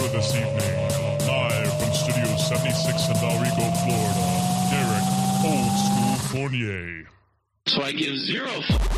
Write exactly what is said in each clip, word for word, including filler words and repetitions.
for this evening, live from Studio seventy-six in Valrico, Florida, Derek Old School Fournier. So I give zero.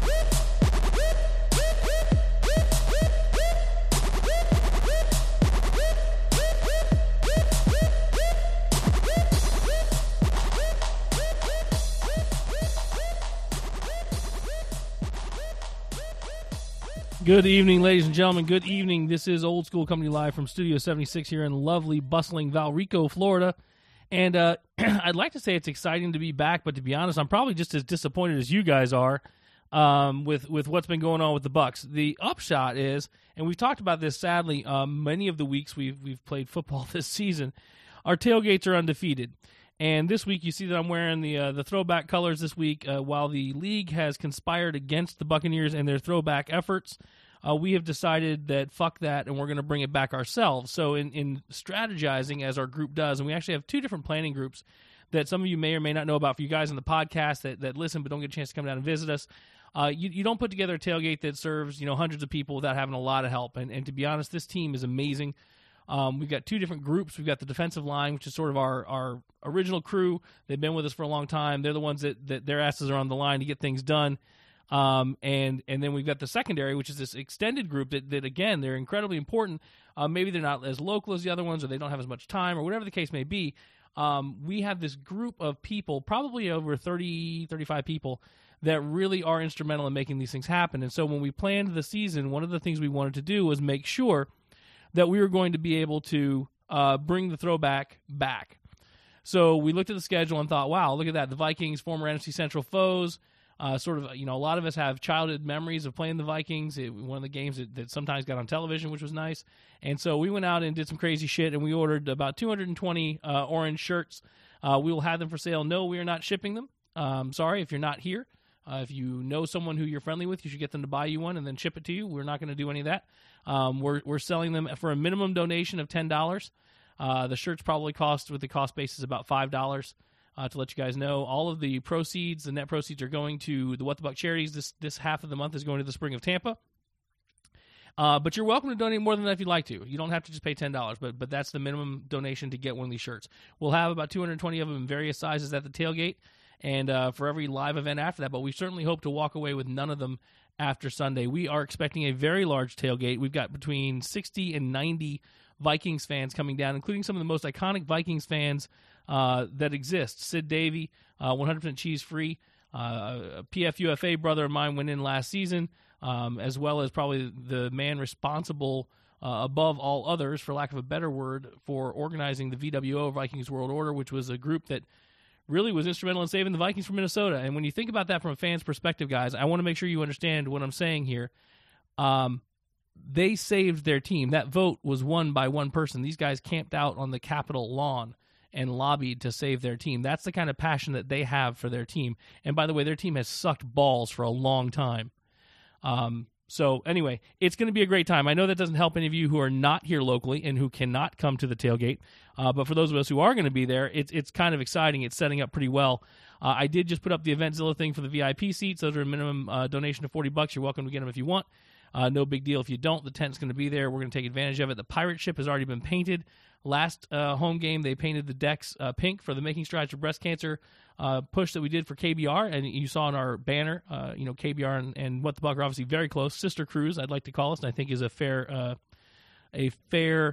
Good evening, ladies and gentlemen. Good evening. This is Old School coming to you live from Studio seventy-six here in lovely, bustling Valrico, Florida. And uh, I'd like to say it's exciting to be back, but to be honest, I'm probably just as disappointed as you guys are um, with, with what's been going on with the Bucks. The upshot is, and we've talked about this sadly um, many of the weeks we've we've played football this season, our tailgates are undefeated. And this week, you see that I'm wearing the uh, the throwback colors this week. Uh, while the league has conspired against the Buccaneers and their throwback efforts, uh, we have decided that fuck that, and we're going to bring it back ourselves. So in, in strategizing, as our group does, and we actually have two different planning groups that some of you may or may not know about for you guys in the podcast that, that listen but don't get a chance to come down and visit us. Uh, you, you don't put together a tailgate that serves you know hundreds of people without having a lot of help. And, and to be honest, this team is amazing. Um, we've got two different groups. We've got the defensive line, which is sort of our, our original crew. They've been with us for a long time. They're the ones that, that their asses are on the line to get things done. Um, and and then we've got the secondary, which is this extended group that, that again, they're incredibly important. Uh, maybe they're not as local as the other ones, or they don't have as much time, or whatever the case may be. Um, we have this group of people, probably over thirty, thirty-five people, that really are instrumental in making these things happen. And so when we planned the season, one of the things we wanted to do was make sure that we were going to be able to uh, bring the throwback back. So we looked at the schedule and thought, wow, look at that. The Vikings, former N F C Central foes, uh, sort of, you know, a lot of us have childhood memories of playing the Vikings. It, one of the games that, that sometimes got on television, which was nice. And so we went out and did some crazy shit, and we ordered about two hundred twenty uh, orange shirts. Uh, we will have them for sale. No, we are not shipping them. Um, sorry if you're not here. Uh, if you know someone who you're friendly with, you should get them to buy you one and then ship it to you. We're not going to do any of that. Um, we're we're selling them for a minimum donation of ten dollars. Uh, the shirts probably cost, with the cost basis, about five dollars. Uh, to let you guys know, all of the proceeds, the net proceeds, are going to the What the Buck charities. This this half of the month is going to the Spring of Tampa. Uh, but you're welcome to donate more than that if you'd like to. You don't have to just pay ten dollars, but but that's the minimum donation to get one of these shirts. We'll have about two hundred twenty of them in various sizes at the tailgate, and uh, for every live event after that. But we certainly hope to walk away with none of them after Sunday. We are expecting a very large tailgate. We've got between sixty and ninety Vikings fans coming down, including some of the most iconic Vikings fans uh, that exist. Sid Davey, uh, one hundred percent cheese-free. Uh, a P F U F A brother of mine went in last season, um, as well as probably the man responsible uh, above all others, for lack of a better word, for organizing the V W O, Vikings World Order, which was a group that really was instrumental in saving the Vikings from Minnesota. And when you think about that from a fan's perspective, guys, I want to make sure you understand what I'm saying here. Um, they saved their team. That vote was won by one person. These guys camped out on the Capitol lawn and lobbied to save their team. That's the kind of passion that they have for their team. And by the way, their team has sucked balls for a long time. Um, so anyway, it's going to be a great time. I know that doesn't help any of you who are not here locally and who cannot come to the tailgate. Uh, but for those of us who are going to be there, it's it's kind of exciting. It's setting up pretty well. Uh, I did just put up the Eventzilla thing for the V I P seats. Those are a minimum uh, donation of forty bucks. You're welcome to get them if you want. Uh, no big deal if you don't. The tent's going to be there. We're going to take advantage of it. The pirate ship has already been painted. Last uh, home game, they painted the decks uh, pink for the Making Strides for Breast Cancer uh, push that we did for K B R. And you saw on our banner, uh, you know, K B R and, and What the Buck are obviously very close. Sister Cruise, I'd like to call us, and I think is a fair, uh, a fair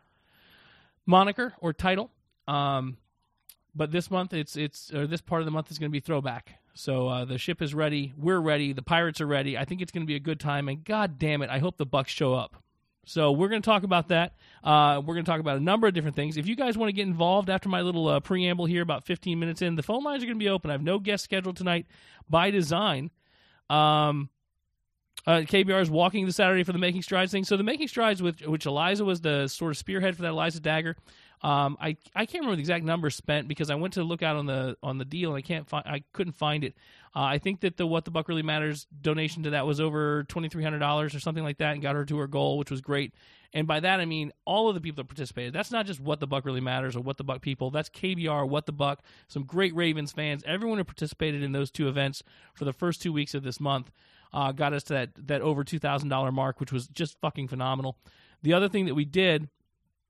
moniker or title. Um, but this month, it's it's or this part of the month is going to be throwback. So uh, the ship is ready. We're ready. The pirates are ready. I think it's going to be a good time. And God damn it, I hope the Bucks show up. So we're going to talk about that. Uh, we're going to talk about a number of different things. If you guys want to get involved after my little uh, preamble here, about fifteen minutes in, the phone lines are going to be open. I have no guest scheduled tonight by design. Um, uh, K B R is walking the Saturday for the Making Strides thing. So the Making Strides, with which Eliza was the sort of spearhead for that, Eliza Dagger. Um, I I can't remember the exact number spent because I went to look out on the on the deal and I can't find I couldn't find it. Uh, I think that the What the Buck Really Matters donation to that was over twenty-three hundred dollars or something like that, and got her to her goal, which was great. And by that I mean all of the people that participated. That's not just What the Buck Really Matters or What the Buck people. That's K B R, What the Buck, some great Ravens fans. Everyone who participated in those two events for the first two weeks of this month uh, got us to that that over two thousand dollars mark, which was just fucking phenomenal. The other thing that we did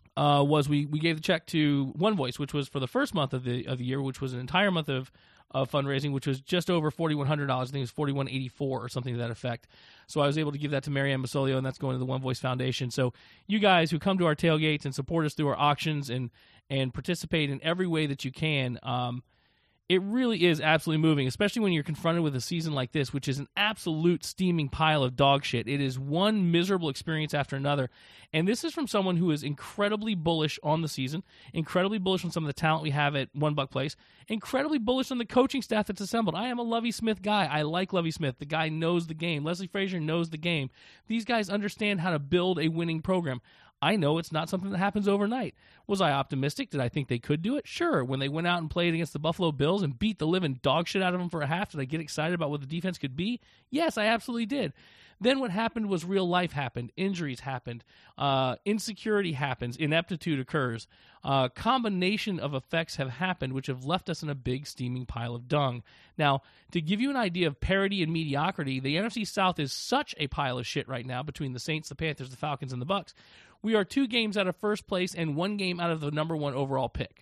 uh, was we, we gave the check to One Voice, which was for the first month of the of the year, which was an entire month of, of fundraising, which was just over forty-one hundred dollars. I think it was forty-one eighty-four or something to that effect. So I was able to give that to Marianne Basolio, and that's going to the One Voice Foundation. So you guys who come to our tailgates and support us through our auctions and and participate in every way that you can, um, it really is absolutely moving, especially when you're confronted with a season like this, which is an absolute steaming pile of dog shit. It is one miserable experience after another. And this is from someone who is incredibly bullish on the season, incredibly bullish on some of the talent we have at One Buck Place, incredibly bullish on the coaching staff that's assembled. I am a Lovie Smith guy. I like Lovie Smith. The guy knows the game. Leslie Frazier knows the game. These guys understand how to build a winning program. I know it's not something that happens overnight. Was I optimistic? Did I think they could do it? Sure. When they went out and played against the Buffalo Bills and beat the living dog shit out of them for a half, did I get excited about what the defense could be? Yes, I absolutely did. Then what happened was real life happened. Injuries happened. Uh, insecurity happens. Ineptitude occurs. Uh, combination of effects have happened which have left us in a big steaming pile of dung. Now, to give you an idea of parity and mediocrity, the N F C South is such a pile of shit right now between the Saints, the Panthers, the Falcons, and the Bucs. We are two games out of first place and one game out of the number one overall pick.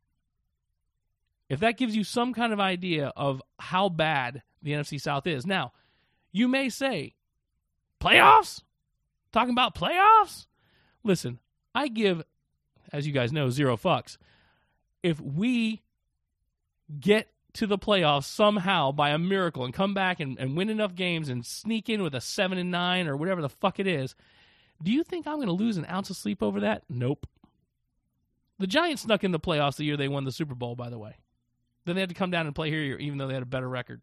If that gives you some kind of idea of how bad the N F C South is. Now, you may say, playoffs? Talking about playoffs? Listen, I give, as you guys know, zero fucks. If we get to the playoffs somehow by a miracle and come back and, and win enough games and sneak in with a seven and nine or whatever the fuck it is, do you think I'm going to lose an ounce of sleep over that? Nope. The Giants snuck in the playoffs the year they won the Super Bowl, by the way. Then they had to come down and play here, even though they had a better record.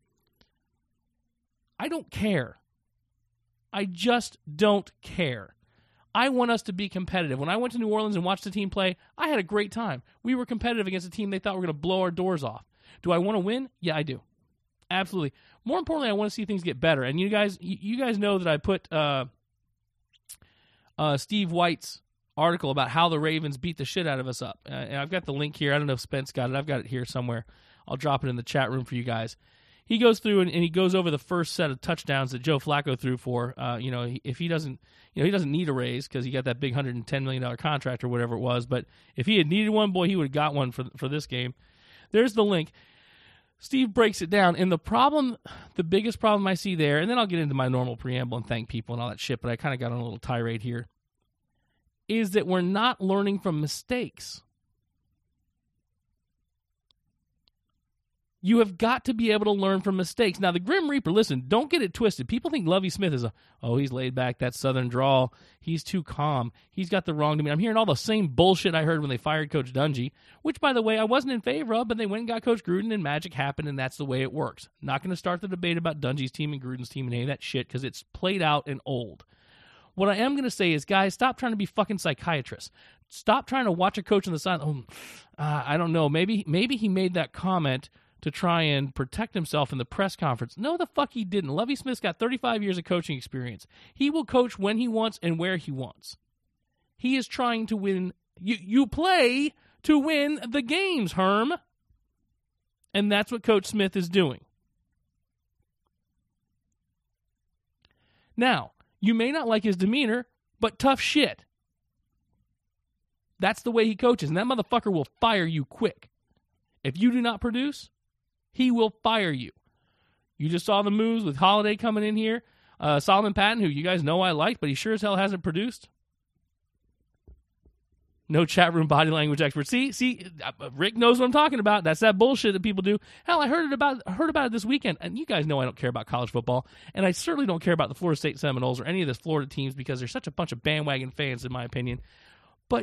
I don't care. I just don't care. I want us to be competitive. When I went to New Orleans and watched the team play, I had a great time. We were competitive against a team they thought were going to blow our doors off. Do I want to win? Yeah, I do. Absolutely. More importantly, I want to see things get better. And you guys, you guys know that I put uh, uh, Steve White's article about how the Ravens beat the shit out of us up. Uh, and I've got the link here. I don't know if Spence got it. I've got it here somewhere. I'll drop it in the chat room for you guys. He goes through and, and he goes over the first set of touchdowns that Joe Flacco threw for. Uh, you know, if he doesn't, you know, he doesn't need a raise because he got that big one hundred ten million dollars contract or whatever it was. But if he had needed one, boy, he would have got one for for this game. There's the link. Steve breaks it down, and the problem, the biggest problem I see there, and then I'll get into my normal preamble and thank people and all that shit, but I kind of got on a little tirade here, is that we're not learning from mistakes. You have got to be able to learn from mistakes. Now, the Grim Reaper, listen, don't get it twisted. People think Lovie Smith is a, oh, he's laid back, that southern drawl. He's too calm. He's got the wrong demeanor. I'm hearing all the same bullshit I heard when they fired Coach Dungy, which, by the way, I wasn't in favor of, but they went and got Coach Gruden, and magic happened, and that's the way it works. Not going to start the debate about Dungy's team and Gruden's team and any of that shit, because it's played out and old. What I am going to say is, guys, stop trying to be fucking psychiatrists. Stop trying to watch a coach on the side. Oh, uh, I don't know. Maybe, maybe he made that comment to try and protect himself in the press conference. No, the fuck he didn't. Lovie Smith's got thirty-five years of coaching experience. He will coach when he wants and where he wants. He is trying to win. You, you play to win the games, Herm. And that's what Coach Smith is doing. Now, you may not like his demeanor, but tough shit. That's the way he coaches, and that motherfucker will fire you quick. If you do not produce, he will fire you. You just saw the moves with Holiday coming in here. Uh, Solomon Patton, who you guys know I like, but he sure as hell hasn't produced. No chat room body language expert. See, see, Rick knows what I'm talking about. That's that bullshit that people do. Hell, I heard it about heard about it this weekend, and you guys know I don't care about college football, and I certainly don't care about the Florida State Seminoles or any of the Florida teams because they're such a bunch of bandwagon fans, in my opinion. But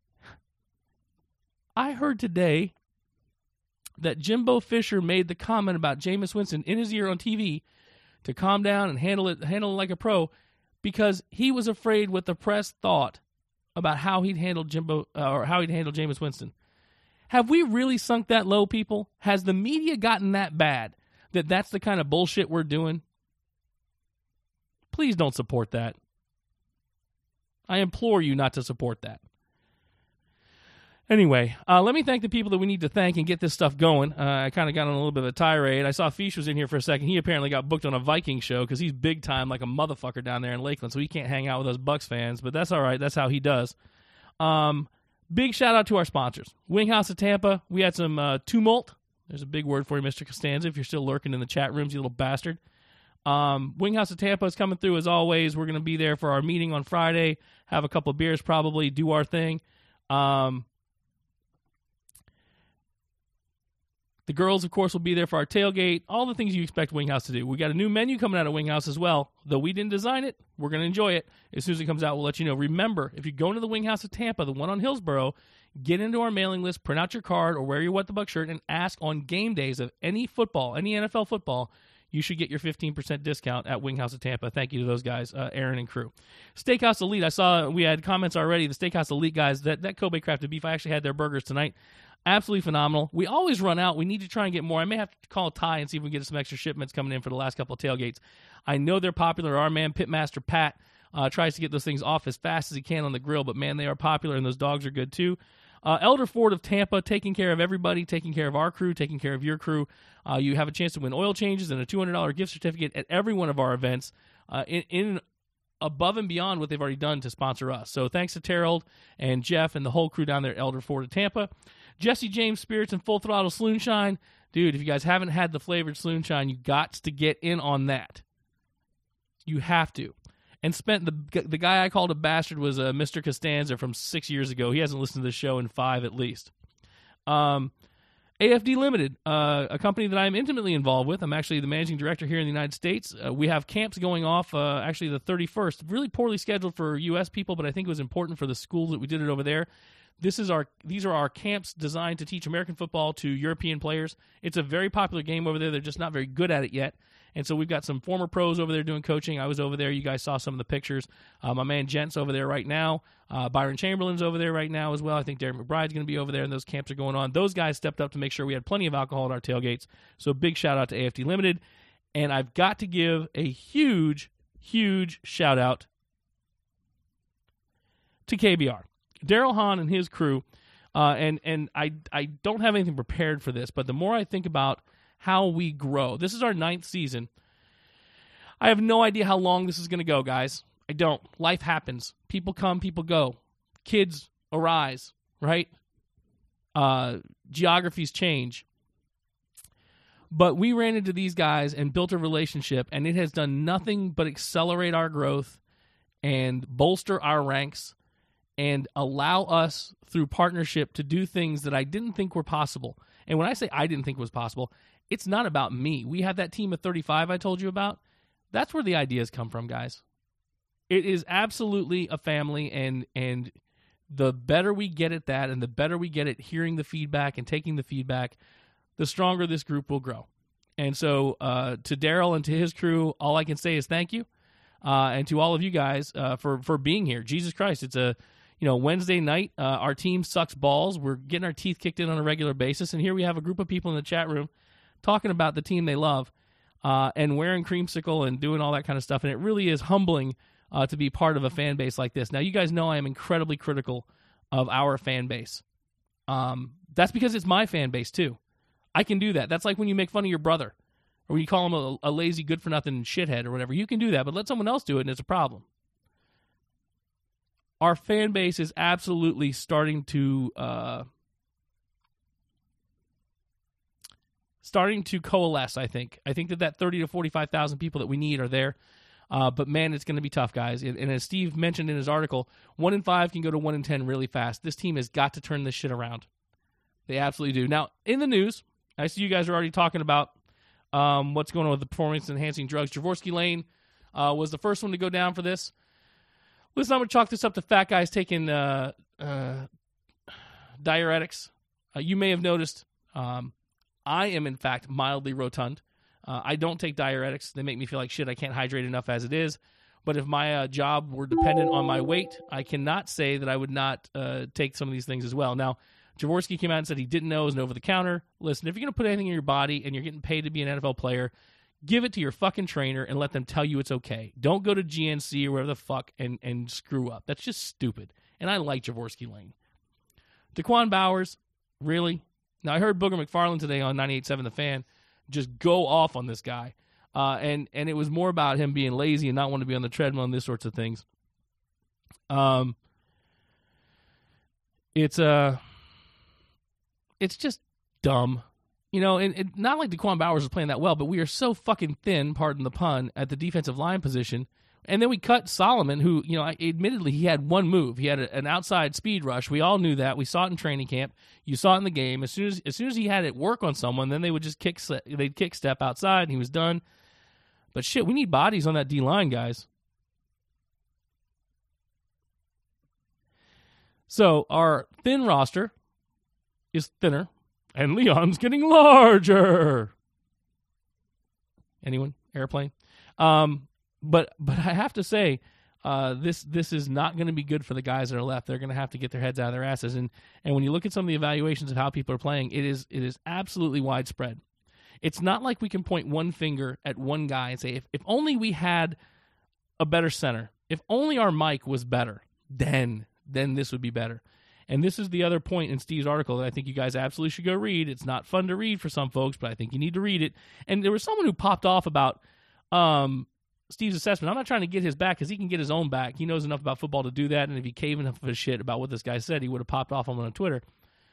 I heard today that Jimbo Fisher made the comment about Jameis Winston in his ear on T V to calm down and handle it handle it like a pro because he was afraid what the press thought about how he'd handled Jimbo uh, or how he'd handled Jameis Winston. Have we really sunk that low, people? Has the media gotten that bad that that's the kind of bullshit we're doing? Please don't support that. I implore you not to support that. Anyway, uh, let me thank the people that we need to thank and get this stuff going. Uh, I kind of got on a little bit of a tirade. I saw Fish was in here for a second. He apparently got booked on a Viking show because he's big time like a motherfucker down there in Lakeland, so he can't hang out with us Bucks fans, but that's all right. That's how he does. Um, big shout out to our sponsors. Wing House of Tampa. We had some uh, tumult. There's a big word for you, Mister Costanza, if you're still lurking in the chat rooms, you little bastard. Um, Wing House of Tampa is coming through as always. We're going to be there for our meeting on Friday, have a couple of beers probably, do our thing. Um, the girls, of course, will be there for our tailgate, all the things you expect Wing House to do. We got a new menu coming out of Wing House as well. Though we didn't design it, we're going to enjoy it. As soon as it comes out, we'll let you know. Remember, if you go into the Wing House of Tampa, the one on Hillsborough, get into our mailing list, print out your card or wear your What the Buck shirt, and ask on game days of any football, any N F L football, you should get your fifteen percent discount at Wing House of Tampa. Thank you to those guys, uh, Aaron and crew. Steakhouse Elite, I saw we had comments already. The Steakhouse Elite guys, that, that Kobe crafted beef, I actually had their burgers tonight. Absolutely phenomenal. We always run out. We need to try and get more. I may have to call Ty and see if we can get some extra shipments coming in for the last couple of tailgates. I know they're popular. Our man, Pitmaster Pat, uh, tries to get those things off as fast as he can on the grill, but, man, they are popular, and those dogs are good, too. Uh, Elder Ford of Tampa, taking care of everybody, taking care of our crew, taking care of your crew. Uh, you have a chance to win oil changes and a two hundred dollars gift certificate at every one of our events uh, in, in above and beyond what they've already done to sponsor us. So thanks to Terrell and Jeff and the whole crew down there at Elder Ford of Tampa. Jesse James Spirits and Full Throttle Sloonshine. Dude, if you guys haven't had the flavored Sloonshine, you got to get in on that. You have to. And spent the the guy I called a bastard was uh, Mister Costanza from six years ago. He hasn't listened to this show in five at least. Um, A F D Limited, uh, a company that I'm intimately involved with. I'm actually the managing director here in the United States. Uh, we have camps going off uh, actually the thirty-first. Really poorly scheduled for U S people, but I think it was important for the schools that we did it over there. This is our; These are our camps designed to teach American football to European players. It's a very popular game over there. They're just not very good at it yet. And so we've got some former pros over there doing coaching. I was over there. You guys saw some of the pictures. Uh, my man Gent's over there right now. Uh, Byron Chamberlain's over there right now as well. I think Derek McBride's going to be over there, and those camps are going on. Those guys stepped up to make sure we had plenty of alcohol at our tailgates. So big shout-out to A F D Limited. And I've got to give a huge, huge shout-out to K B R. Daryl Hahn and his crew, uh, and, and I, I don't have anything prepared for this, but the more I think about how we grow. This is our ninth season. I have no idea how long this is going to go, guys. I don't. Life happens. People come, people go. Kids arise, right? Uh, geographies change. But we ran into these guys and built a relationship, and it has done nothing but accelerate our growth and bolster our ranks and allow us, through partnership, to do things that I didn't think were possible. And when I say I didn't think was possible, it's not about me. We have that team of thirty-five I told you about. That's where the ideas come from, guys. It is absolutely a family, and and the better we get at that, and the better we get at hearing the feedback and taking the feedback, the stronger this group will grow. And so uh, to Daryl and to his crew, all I can say is thank you. Uh, and to all of you guys uh, for, for being here. Jesus Christ, it's a you know Wednesday night. Uh, our team sucks balls. We're getting our teeth kicked in on a regular basis, and here we have a group of people in the chat room talking about the team they love, uh, and wearing creamsicle and doing all that kind of stuff. And it really is humbling uh, to be part of a fan base like this. Now, you guys know I am incredibly critical of our fan base. Um, that's because it's my fan base, too. I can do that. That's like when you make fun of your brother, or when you call him a, a lazy, good-for-nothing shithead or whatever. You can do that, but let someone else do it, and it's a problem. Our fan base is absolutely starting to... Uh, starting to coalesce, I think. I think that that thirty to forty-five thousand people that we need are there. Uh, but, man, it's going to be tough, guys. And, and as Steve mentioned in his article, one in five can go to one in ten really fast. This team has got to turn this shit around. They absolutely do. Now, in the news, I see you guys are already talking about um, what's going on with the performance-enhancing drugs. Javorsky Lane uh, was the first one to go down for this. Listen, I'm going to chalk this up to fat guys taking uh, uh, diuretics. Uh, you may have noticed... Um, I am, in fact, mildly rotund. Uh, I don't take diuretics. They make me feel like shit. I can't hydrate enough as it is. But if my uh, job were dependent on my weight, I cannot say that I would not uh, take some of these things as well. Now, Javorsky came out and said he didn't know it was an over-the-counter. Listen, if you're going to put anything in your body and you're getting paid to be an N F L player, give it to your fucking trainer and let them tell you it's okay. Don't go to G N C or whatever the fuck and, and screw up. That's just stupid. And I like Javorsky Lane. Daquan Bowers, really? Now, I heard Booger McFarland today on ninety-eight point seven The Fan just go off on this guy. Uh, and, and it was more about him being lazy and not wanting to be on the treadmill and this sorts of things. Um, it's uh, it's just dumb. You know, and, and not like Daquan Bowers is playing that well, but we are so fucking thin, pardon the pun, at the defensive line position. And then we cut Solomon, who, you know, admittedly, he had one move. He had a, an outside speed rush. We all knew that. We saw it in training camp. You saw it in the game. As soon as as soon as he had it work on someone, then they would just kick they'd kick step outside, and he was done. But shit, we need bodies on that D-line, guys. So our thin roster is thinner. And Leon's getting larger. Anyone? Airplane? Um, but but I have to say, uh, this this is not going to be good for the guys that are left. They're going to have to get their heads out of their asses. And and when you look at some of the evaluations of how people are playing, it is it is absolutely widespread. It's not like we can point one finger at one guy and say, if, if only we had a better center, if only our Mike was better, then then this would be better. And this is the other point in Steve's article that I think you guys absolutely should go read. It's not fun to read for some folks, but I think you need to read it. And there was someone who popped off about um, Steve's assessment. I'm not trying to get his back because he can get his own back. He knows enough about football to do that. And if he caved enough of his shit about what this guy said, he would have popped off on him on Twitter.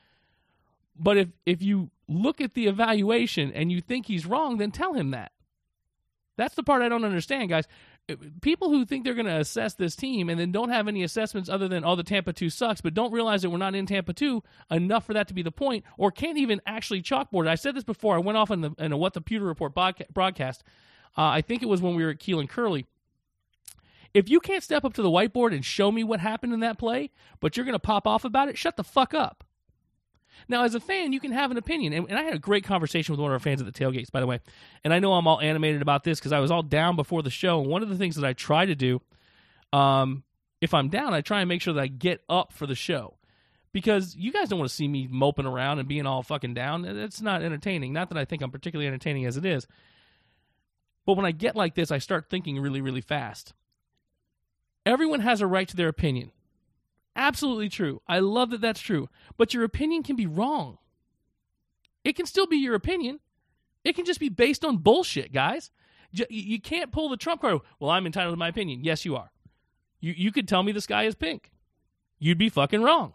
But if, if you look at the evaluation and you think he's wrong, then tell him that. That's the part I don't understand, guys. People who think they're going to assess this team and then don't have any assessments other than, oh, the Tampa two sucks, but don't realize that we're not in Tampa two enough for that to be the point, or can't even actually chalkboard it. I said this before. I went off in, the, in a What the Pewter Report broadcast. Uh, I think it was when we were at Keelan Curley. If you can't step up to the whiteboard and show me what happened in that play, but you're going to pop off about it, shut the fuck up. Now, as a fan, you can have an opinion, and, and I had a great conversation with one of our fans at the tailgates, by the way, and I know I'm all animated about this because I was all down before the show, and one of the things that I try to do, um, if I'm down, I try and make sure that I get up for the show, because you guys don't want to see me moping around and being all fucking down. It's not entertaining. Not that I think I'm particularly entertaining as it is, but when I get like this, I start thinking really, really fast. Everyone has a right to their opinion. Absolutely true. I love that that's true. But your opinion can be wrong. It can still be your opinion. It can just be based on bullshit, guys. You can't pull the Trump card. Well, I'm entitled to my opinion. Yes, you are. You you could tell me the sky is pink. You'd be fucking wrong.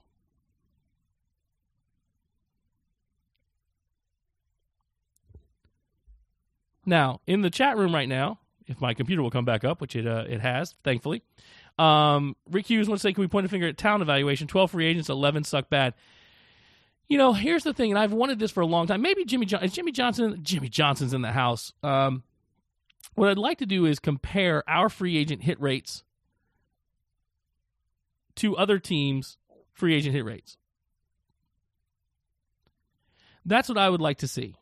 Now, in the chat room right now, if my computer will come back up, which it uh, it has, thankfully, Um, Rick Hughes wants to say, can we point a finger at talent evaluation? twelve free agents, eleven suck bad. You know, here's the thing, and I've wanted this for a long time. Maybe Jimmy Johnson, Jimmy Johnson, Jimmy Johnson's in the house. Um, what I'd like to do is compare our free agent hit rates to other teams' free agent hit rates. That's what I would like to see.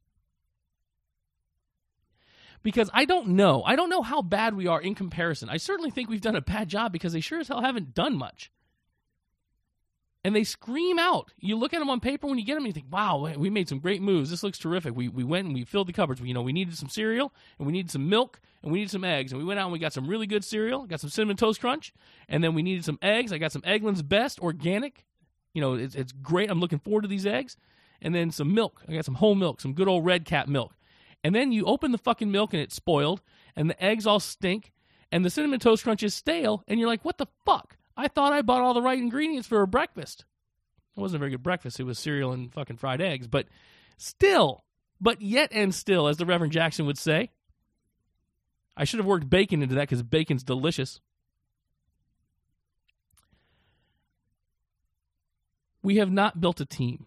Because I don't know. I don't know how bad we are in comparison. I certainly think we've done a bad job because they sure as hell haven't done much. And they scream out. You look at them on paper when you get them and you think, wow, we made some great moves. This looks terrific. We we went and we filled the cupboards. We, you know, we needed some cereal and we needed some milk and we needed some eggs. And we went out and we got some really good cereal, got some Cinnamon Toast Crunch, and then we needed some eggs. I got some Eggland's Best organic. You know, it's, it's great. I'm looking forward to these eggs. And then some milk. I got some whole milk, some good old Red Cap milk. And then you open the fucking milk and it's spoiled, and the eggs all stink, and the Cinnamon Toast Crunch is stale, and you're like, what the fuck? I thought I bought all the right ingredients for a breakfast. It wasn't a very good breakfast. It was cereal and fucking fried eggs, but still, but yet and still, as the Reverend Jackson would say. I should have worked bacon into that because bacon's delicious. We have not built a team.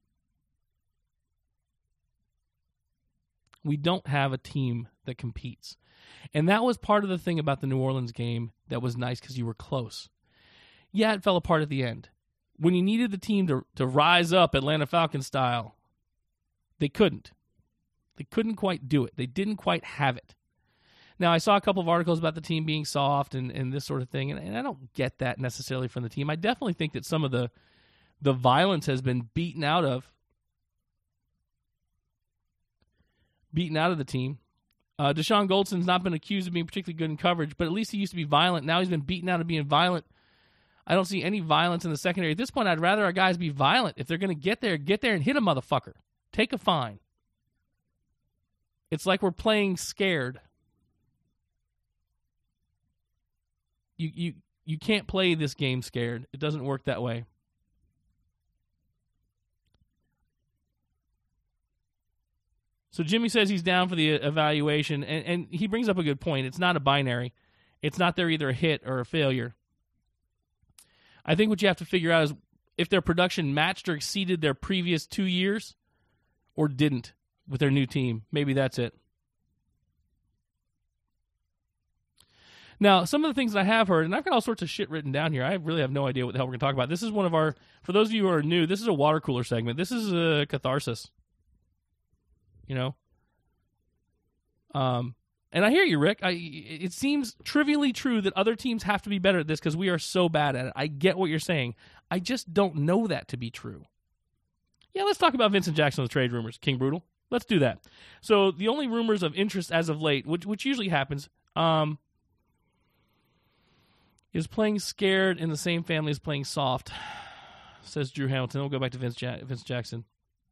We don't have a team that competes. And that was part of the thing about the New Orleans game that was nice because you were close. Yeah, it fell apart at the end. When you needed the team to, to rise up Atlanta Falcons style, they couldn't. They couldn't quite do it. They didn't quite have it. Now, I saw a couple of articles about the team being soft and, and this sort of thing, and, and I don't get that necessarily from the team. I definitely think that some of the the violence has been beaten out of beaten out of the team. Uh, Deshaun Goldson's not been accused of being particularly good in coverage, but at least he used to be violent. Now he's been beaten out of being violent. I don't see any violence in the secondary. At this point, I'd rather our guys be violent. If they're going to get there, get there and hit a motherfucker. Take a fine. It's like we're playing scared. You you you can't play this game scared. It doesn't work that way. So Jimmy says he's down for the evaluation, and, and he brings up a good point. It's not a binary. It's not they're either a hit or a failure. I think what you have to figure out is if their production matched or exceeded their previous two years or didn't with their new team. Maybe that's it. Now, some of the things that I have heard, and I've got all sorts of shit written down here. I really have no idea what the hell we're going to talk about. This is one of our, for those of you who are new, this is a water cooler segment. This is a catharsis. You know? Um, and I hear you, Rick. I, it seems trivially true that other teams have to be better at this because we are so bad at it. I get what you're saying. I just don't know that to be true. Yeah, let's talk about Vincent Jackson with trade rumors, King Brutal. Let's do that. So the only rumors of interest as of late, which, which usually happens, um, is playing scared in the same family as playing soft, says Drew Hamilton. We'll go back to Vince, ja- Vince Jackson.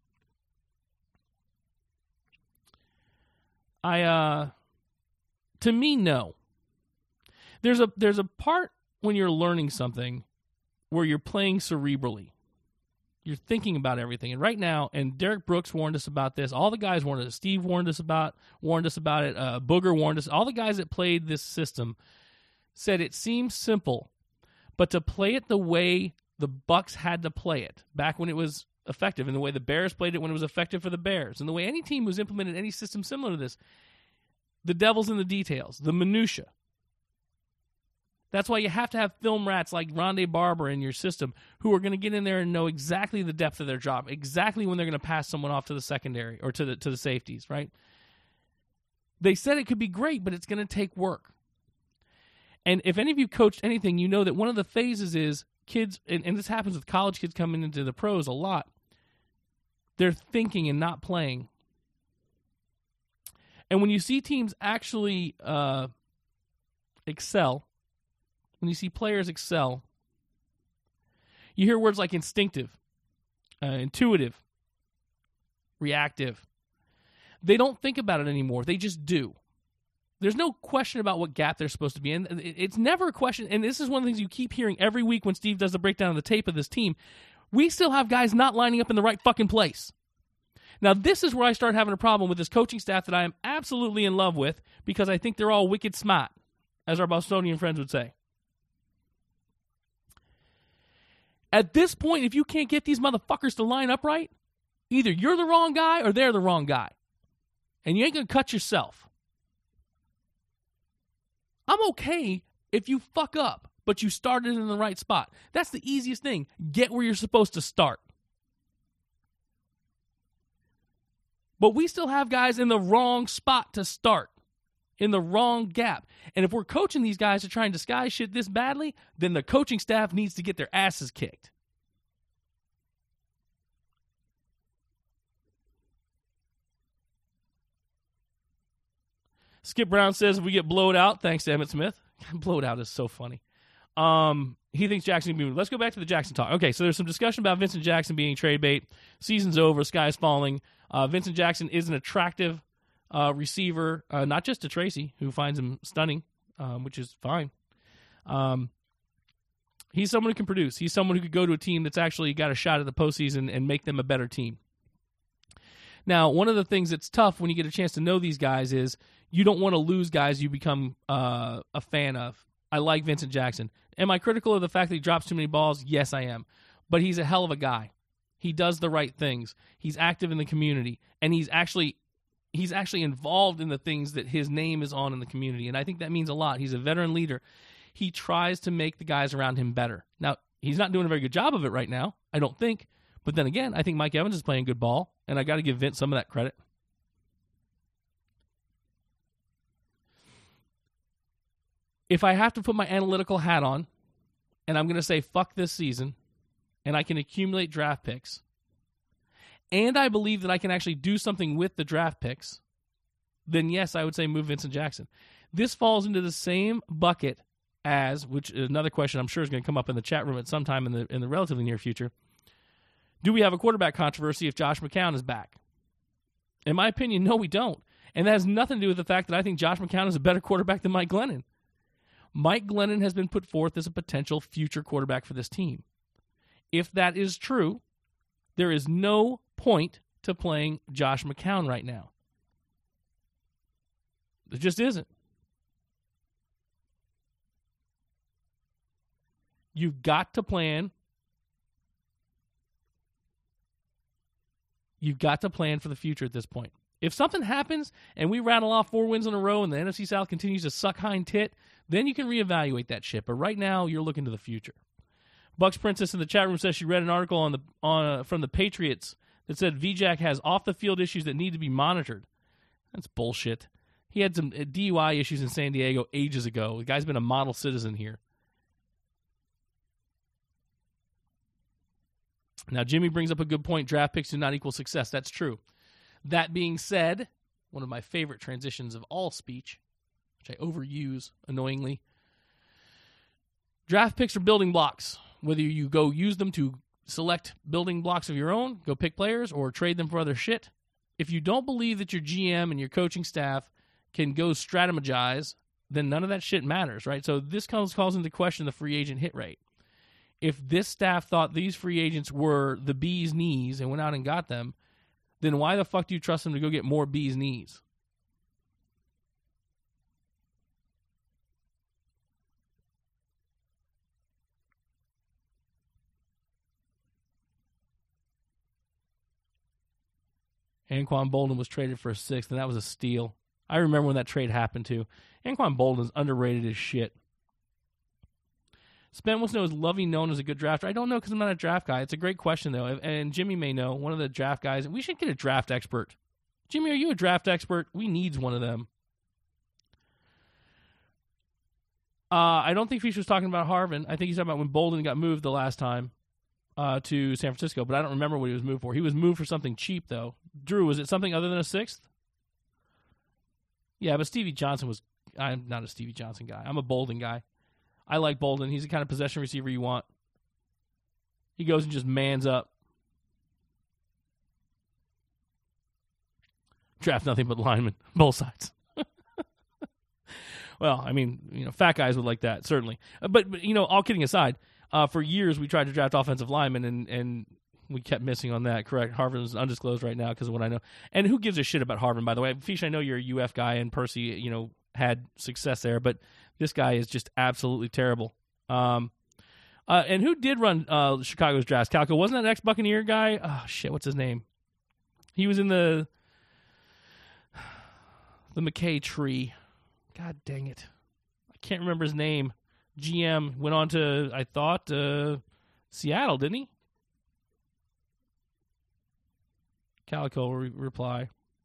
I, uh, to me, no. There's a there's a part when you're learning something where you're playing cerebrally. You're thinking about everything. And right now, and Derek Brooks warned us about this. All the guys warned us. Steve warned us about warned us about it. Uh, Booger warned us. All the guys that played this system said it seems simple, but to play it the way the Bucks had to play it back when it was effective, and the way the Bears played it when it was effective for the Bears, and the way any team who's implemented any system similar to this, the devil's in the details, the minutia. That's why you have to have film rats like Rondé Barber in your system who are going to get in there and know exactly the depth of their job, exactly when they're going to pass someone off to the secondary or to the to the safeties, right? They said it could be great, but it's going to take work. And if any of you coached anything, you know that one of the phases is kids, and, and this happens with college kids coming into the pros a lot, they're thinking and not playing. And when you see teams actually uh, excel, when you see players excel, you hear words like instinctive, uh, intuitive, reactive. They don't think about it anymore. They just do. There's no question about what gap they're supposed to be in. It's never a question, and this is one of the things you keep hearing every week when Steve does the breakdown of the tape of this team. We still have guys not lining up in the right fucking place. Now, this is where I start having a problem with this coaching staff that I am absolutely in love with because I think they're all wicked smart, as our Bostonian friends would say. At this point, if you can't get these motherfuckers to line up right, either you're the wrong guy or they're the wrong guy. And you ain't going to cut yourself. I'm okay if you fuck up, but you started in the right spot. That's the easiest thing. Get where you're supposed to start. But we still have guys in the wrong spot to start, in the wrong gap. And if we're coaching these guys to try and disguise shit this badly, then the coaching staff needs to get their asses kicked. Skip Brown says if we get blowed out, thanks to Emmitt Smith. Blowed out is so funny. Um, he thinks Jackson can be moved. Let's go back to the Jackson talk. Okay, so there's some discussion about Vincent Jackson being trade bait. Season's over. Sky's falling. Uh, Vincent Jackson is an attractive uh, receiver, uh, not just to Tracy, who finds him stunning, um, which is fine. Um, he's someone who can produce. He's someone who could go to a team that's actually got a shot at the postseason and make them a better team. Now, one of the things that's tough when you get a chance to know these guys is you don't want to lose guys you become uh, a fan of. I like Vincent Jackson. Am I critical of the fact that he drops too many balls? Yes, I am. But he's a hell of a guy. He does the right things. He's active in the community, and he's actually he's actually involved in the things that his name is on in the community, and I think that means a lot. He's a veteran leader. He tries to make the guys around him better. Now, he's not doing a very good job of it right now, I don't think. But then again, I think Mike Evans is playing good ball, and I got to give Vince some of that credit. If I have to put my analytical hat on, and I'm going to say fuck this season, and I can accumulate draft picks, and I believe that I can actually do something with the draft picks, then yes, I would say move Vincent Jackson. This falls into the same bucket as, which is another question I'm sure is going to come up in the chat room at some time in the in the relatively near future. Do we have a quarterback controversy if Josh McCown is back? In my opinion, no, we don't. And that has nothing to do with the fact that I think Josh McCown is a better quarterback than Mike Glennon. Mike Glennon has been put forth as a potential future quarterback for this team. If that is true, there is no point to playing Josh McCown right now. It just isn't. You've got to plan. You've got to plan for the future at this point. If something happens and we rattle off four wins in a row and the N F C South continues to suck hind tit, then you can reevaluate that shit. But right now, you're looking to the future. Bucks Princess in the chat room says she read an article on the on uh, from the Patriots that said V-Jack has off-the-field issues that need to be monitored. That's bullshit. He had some D U I issues in San Diego ages ago. The guy's been a model citizen here. Now, Jimmy brings up a good point. Draft picks do not equal success. That's true. That being said, one of my favorite transitions of all speech, which I overuse annoyingly, draft picks are building blocks. Whether you go use them to select building blocks of your own, go pick players, or trade them for other shit, if you don't believe that your G M and your coaching staff can go strategize, then none of that shit matters, right? So this comes calls into question the free agent hit rate. If this staff thought these free agents were the bee's knees and went out and got them, then why the fuck do you trust them to go get more bee's knees? Anquan Bolden was traded for a sixth, and that was a steal. I remember when that trade happened, too. Anquan Bolden's underrated as shit. Spence wants to know, is Lovey known as a good drafter? I don't know because I'm not a draft guy. It's a great question, though. And Jimmy may know, one of the draft guys. We should get a draft expert. Jimmy, are you a draft expert? We need one of them. Uh, I don't think Fisher was talking about Harvin. I think he's talking about when Bolden got moved the last time uh, to San Francisco, but I don't remember what he was moved for. He was moved for something cheap, though. Drew, was it something other than a sixth? Yeah, but Stevie Johnson was... I'm not a Stevie Johnson guy. I'm a Bolden guy. I like Bolden. He's the kind of possession receiver you want. He goes and just mans up. Draft nothing but linemen. Both sides. Well, I mean, you know, fat guys would like that, certainly. But, but you know, all kidding aside, uh, for years we tried to draft offensive linemen, and, and we kept missing on that, correct? Harvin is undisclosed right now because of what I know. And who gives a shit about Harvin, by the way? Fish, I know you're a U F guy, and Percy, you know, had success there, but this guy is just absolutely terrible. Um, uh, and who did run uh, Chicago's drafts? Calco, wasn't that an ex-Buccaneer guy? Oh, shit, what's his name? He was in the the McKay tree. God dang it. I can't remember his name. G M went on to, I thought, uh, Seattle, didn't he? Calico will re- reply.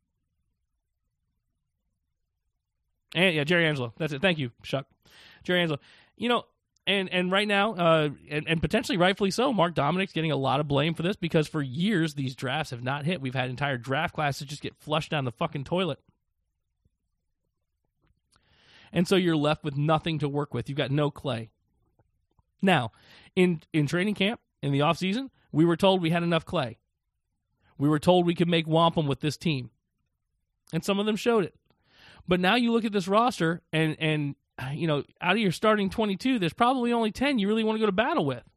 And yeah, Jerry Angelo. That's it. Thank you, Chuck. Jerry Angelo. You know, and and right now, uh, and, and potentially rightfully so, Mark Dominic's getting a lot of blame for this because for years these drafts have not hit. We've had entire draft classes just get flushed down the fucking toilet. And so you're left with nothing to work with. You've got no clay. Now, in in training camp, in the offseason, we were told we had enough clay. We were told we could make wampum with this team. And some of them showed it. But now you look at this roster, and, and you know, out of your starting twenty-two, there's probably only ten you really want to go to battle with.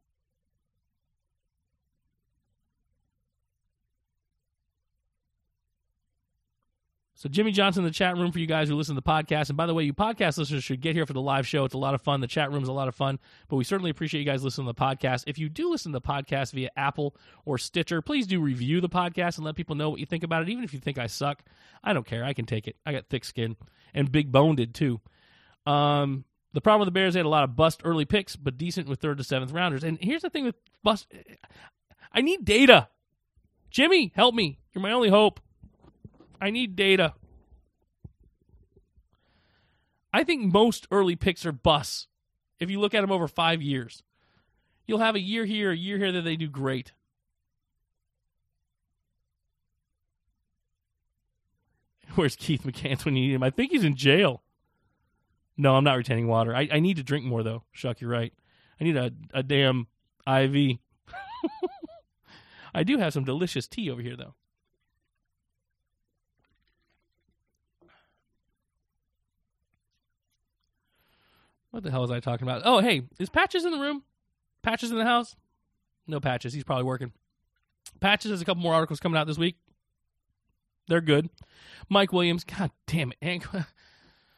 So Jimmy Johnson in the chat room for you guys who listen to the podcast. And by the way, you podcast listeners should get here for the live show. It's a lot of fun. The chat room is a lot of fun. But we certainly appreciate you guys listening to the podcast. If you do listen to the podcast via Apple or Stitcher, please do review the podcast and let people know what you think about it. Even if you think I suck, I don't care. I can take it. I got thick skin. And big boned too. Um, the problem with the Bears, they had a lot of bust early picks, but decent with third to seventh rounders. And here's the thing with bust. I need data. Jimmy, help me. You're my only hope. I need data. I think most early picks are busts. If you look at them over five years, you'll have a year here, a year here that they do great. Where's Keith McCants when you need him? I think he's in jail. No, I'm not retaining water. I, I need to drink more, though. Shuck, you're right. I need a, a damn I V. I do have some delicious tea over here, though. What the hell was I talking about? Oh, hey, is Patches in the room? Patches in the house? No Patches. He's probably working. Patches has a couple more articles coming out this week. They're good. Mike Williams. God damn it.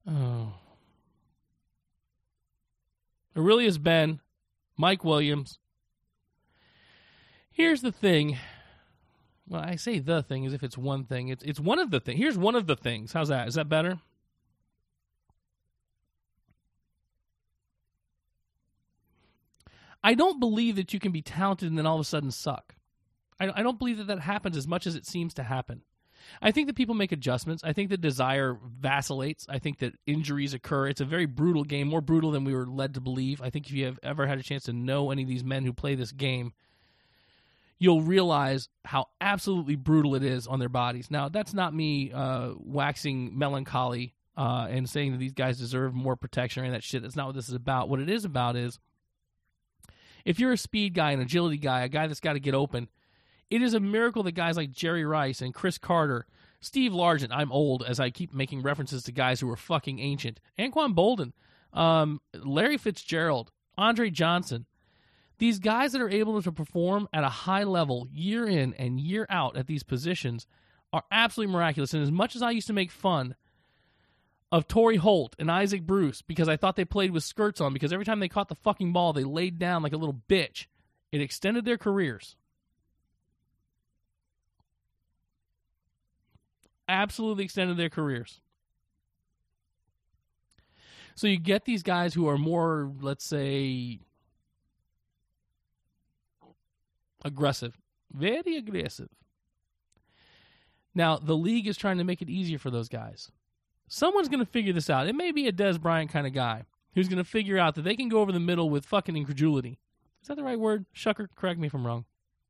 Oh. Aurelius Ben, Mike Williams. Here's the thing. Well, I say the thing as if it's one thing. It's it's one of the things. Here's one of the things. How's that? Is that better? I don't believe that you can be talented and then all of a sudden suck. I, I don't believe that that happens as much as it seems to happen. I think that people make adjustments. I think that desire vacillates. I think that injuries occur. It's a very brutal game, more brutal than we were led to believe. I think if you have ever had a chance to know any of these men who play this game, you'll realize how absolutely brutal it is on their bodies. Now, that's not me uh, waxing melancholy uh, and saying that these guys deserve more protection or any of that shit. That's not what this is about. What it is about is, if you're a speed guy, an agility guy, a guy that's got to get open, it is a miracle that guys like Jerry Rice and Chris Carter, Steve Largent, I'm old as I keep making references to guys who are fucking ancient, Anquan Bolden, um, Larry Fitzgerald, Andre Johnson, these guys that are able to perform at a high level year in and year out at these positions are absolutely miraculous. And as much as I used to make fun of Torrey Holt and Isaac Bruce because I thought they played with skirts on because every time they caught the fucking ball, they laid down like a little bitch, it extended their careers. Absolutely extended their careers. So you get these guys who are more, let's say, aggressive. Very aggressive. Now, the league is trying to make it easier for those guys. Someone's going to figure this out. It may be a Des Bryant kind of guy who's going to figure out that they can go over the middle with fucking incredulity. Is that the right word? Shucker, correct me if I'm wrong.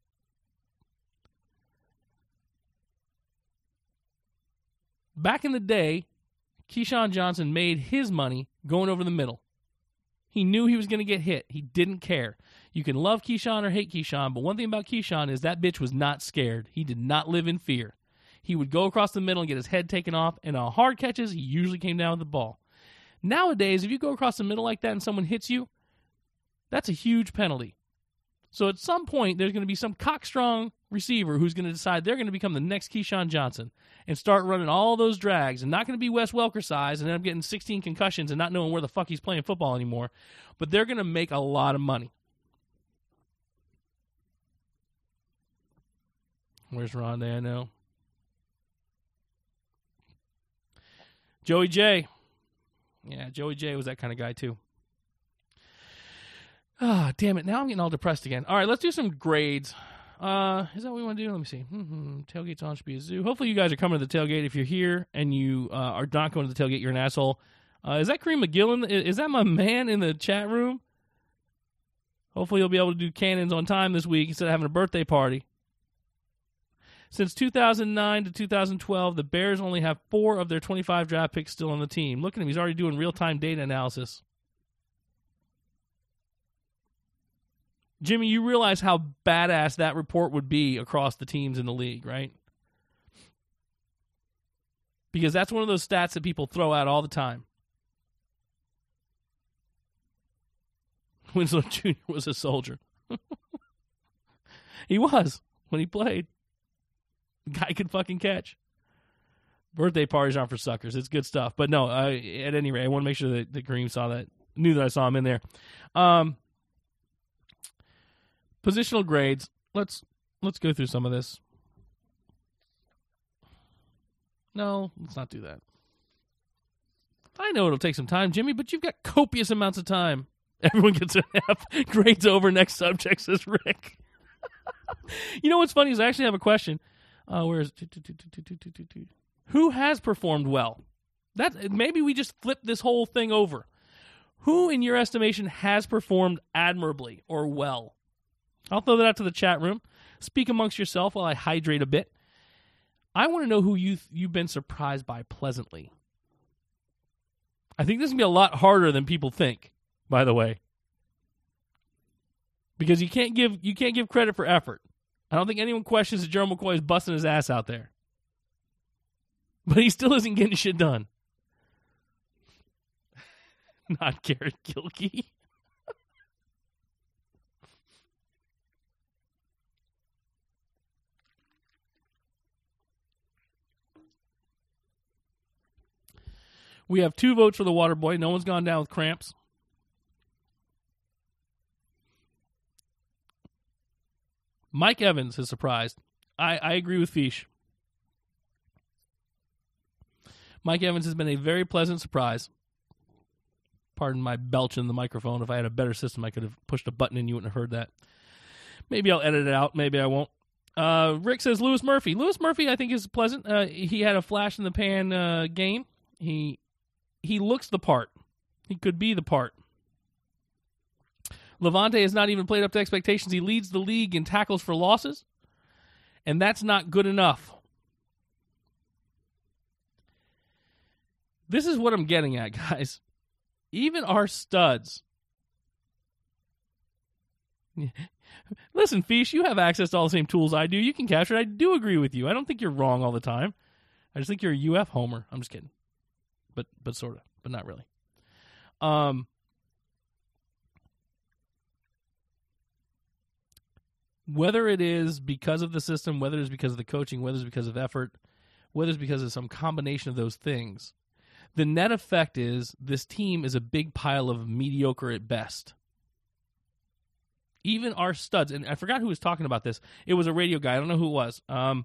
Back in the day, Keyshawn Johnson made his money going over the middle. He knew he was going to get hit. He didn't care. You can love Keyshawn or hate Keyshawn, but one thing about Keyshawn is that bitch was not scared. He did not live in fear. He would go across the middle and get his head taken off, and on hard catches, he usually came down with the ball. Nowadays, if you go across the middle like that and someone hits you, that's a huge penalty. So at some point, there's going to be some cockstrong receiver who's going to decide they're going to become the next Keyshawn Johnson and start running all those drags and not going to be Wes Welker size and end up getting sixteen concussions and not knowing where the fuck he's playing football anymore. But they're going to make a lot of money. Where's Rondé? I know. Joey J. Yeah, Joey J was that kind of guy too. Ah, oh, damn it. Now I'm getting all depressed again. All right, let's do some grades. Uh, is that what we want to do? Let me see. Mm-hmm. Tailgate's on, should be a zoo. Hopefully you guys are coming to the tailgate. If you're here and you uh, are not going to the tailgate, you're an asshole. Uh, is that Kareem McGillen? Is that my man in the chat room? Hopefully you'll be able to do cannons on time this week instead of having a birthday party. Since two thousand nine to two thousand twelve, the Bears only have four of their twenty-five draft picks still on the team. Look at him. He's already doing real-time data analysis. Jimmy, you realize how badass that report would be across the teams in the league, right? Because that's one of those stats that people throw out all the time. Winslow Junior was a soldier. He was when he played. The guy could fucking catch. Birthday parties aren't for suckers. It's good stuff. But no, I, at any rate, I want to make sure that, that Kareem saw that, knew that I saw him in there. Um, positional grades. Let's let's go through some of this. No, let's not do that. I know it'll take some time, Jimmy, but you've got copious amounts of time. Everyone gets an F. Grades over. Next subject, says Rick. You know what's funny is I actually have a question. Uh, where is it? Who has performed well? That maybe we just flip this whole thing over. Who, in your estimation, has performed admirably or well? I'll throw that out to the chat room. Speak amongst yourself while I hydrate a bit. I want to know who you you've been surprised by pleasantly. I think this is going to be a lot harder than people think, by the way. Because you can't give you can't give credit for effort. I don't think anyone questions that Gerald McCoy is busting his ass out there. But he still isn't getting shit done. Not Garrett Gilkey. We have two votes for the water boy. No one's gone down with cramps. Mike Evans is surprised. I, I agree with Fish. Mike Evans has been a very pleasant surprise. Pardon my belch in the microphone. If I had a better system, I could have pushed a button and you wouldn't have heard that. Maybe I'll edit it out. Maybe I won't. Uh, Rick says Lewis Murphy. Lewis Murphy, I think, is pleasant. Uh, he had a flash-in-the-pan uh, game. He he looks the part. He could be the part. Levante has not even played up to expectations. He leads the league in tackles for losses, and that's not good enough. This is what I'm getting at, guys. Even our studs. Listen, Fish, you have access to all the same tools I do. You can capture it. I do agree with you. I don't think you're wrong all the time. I just think you're a U F homer. I'm just kidding. But but sort of, but not really. Um, whether it is because of the system, whether it's because of the coaching, whether it's because of effort, whether it's because of some combination of those things, the net effect is this team is a big pile of mediocre at best. Even our studs, and I forgot who was talking about this. It was a radio guy. I don't know who it was. Um,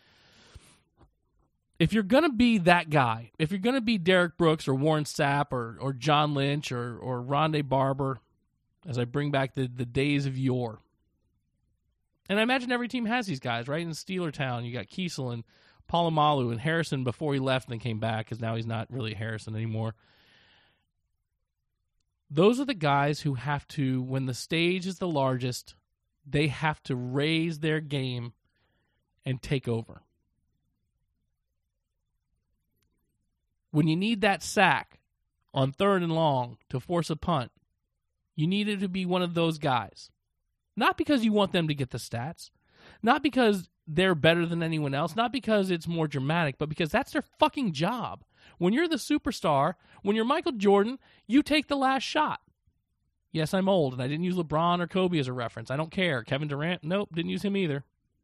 if you're going to be that guy, if you're going to be Derek Brooks or Warren Sapp or or John Lynch or or Rondé Barber, as I bring back the, the days of yore, and I imagine every team has these guys, right? In Steeler Town, you got Kiesel and Polamalu and Harrison before he left and then came back because now he's not really Harrison anymore. Those are the guys who have to, when the stage is the largest, they have to raise their game and take over. When you need that sack on third and long to force a punt, you need it to be one of those guys. Not because you want them to get the stats, not because they're better than anyone else, not because it's more dramatic, but because that's their fucking job. When you're the superstar, when you're Michael Jordan, you take the last shot. Yes, I'm old, and I didn't use LeBron or Kobe as a reference. I don't care. Kevin Durant? Nope, didn't use him either.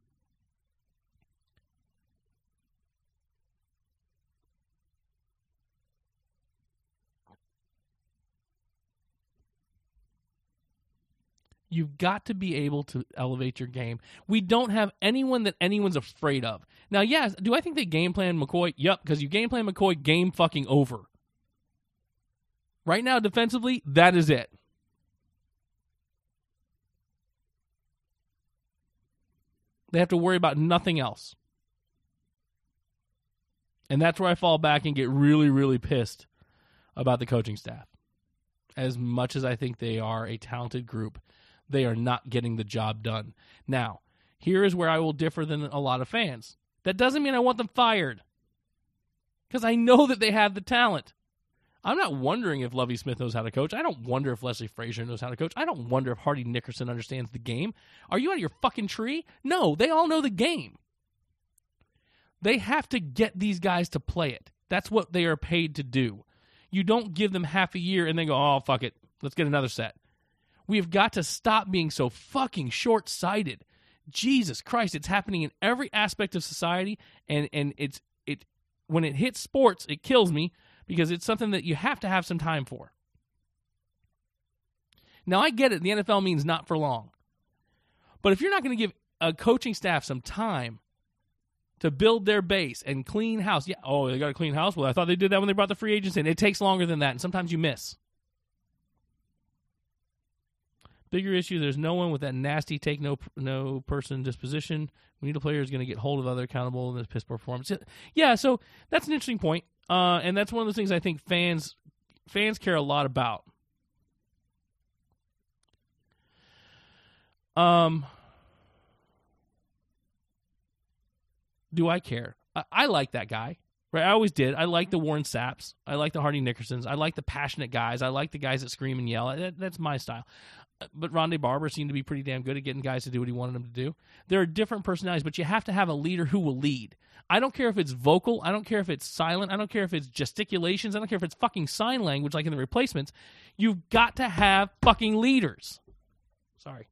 You've got to be able to elevate your game. We don't have anyone that anyone's afraid of. Now, yes, do I think they game plan McCoy? Yep, because you game plan McCoy, game fucking over. Right now, defensively, that is it. They have to worry about nothing else. And that's where I fall back and get really, really pissed about the coaching staff. As much as I think they are a talented group, they are not getting the job done. Now, here is where I will differ than a lot of fans. That doesn't mean I want them fired. Because I know that they have the talent. I'm not wondering if Lovie Smith knows how to coach. I don't wonder if Leslie Frazier knows how to coach. I don't wonder if Hardy Nickerson understands the game. Are you out of your fucking tree? No, they all know the game. They have to get these guys to play it. That's what they are paid to do. You don't give them half a year and then go, oh, fuck it, let's get another set. We've got to stop being so fucking short-sighted. Jesus Christ, it's happening in every aspect of society, and, and it's it when it hits sports, it kills me because it's something that you have to have some time for. Now, I get it. The N F L means not for long. But if you're not going to give a coaching staff some time to build their base and clean house, yeah, oh, they got to clean house? Well, I thought they did that when they brought the free agents in. It takes longer than that, and sometimes you miss. Bigger issue, there's no one with that nasty take no no person disposition. We need a player who's going to get hold of other accountable in this piss poor performance. Yeah, so that's an interesting point, uh, and that's one of the things I think fans fans care a lot about. Um, do I care? I, I like that guy. Right, I always did. I like the Warren Sapps. I like the Hardy Nickersons. I like the passionate guys. I like the guys that scream and yell. That, that's my style. But Rondé Barber seemed to be pretty damn good at getting guys to do what he wanted them to do. There are different personalities, but you have to have a leader who will lead. I don't care if it's vocal. I don't care if it's silent. I don't care if it's gesticulations. I don't care if it's fucking sign language like in the replacements. You've got to have fucking leaders. Sorry.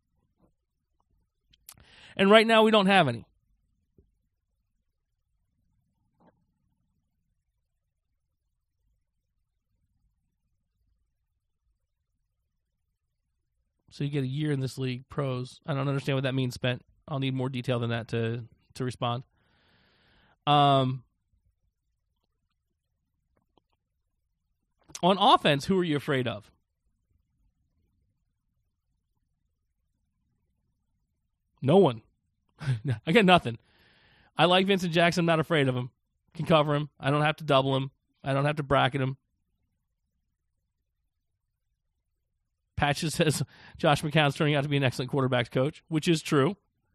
And right now we don't have any. So you get a year in this league, pros. I don't understand what that means, Spent. I'll need more detail than that to, to respond. Um, on offense, who are you afraid of? No one. I got nothing. I like Vincent Jackson. I'm not afraid of him. Can cover him. I don't have to double him. I don't have to bracket him. Patches says Josh McCown's turning out to be an excellent quarterbacks coach, which is true.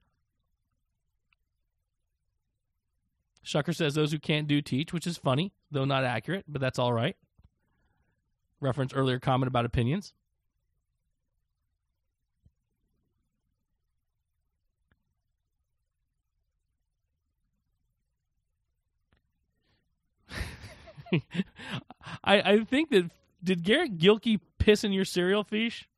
Shucker says those who can't do teach, which is funny, though not accurate, but that's all right. Reference earlier comment about opinions. I, I think that, did Garrett Gilkey piss in your cereal, Fish?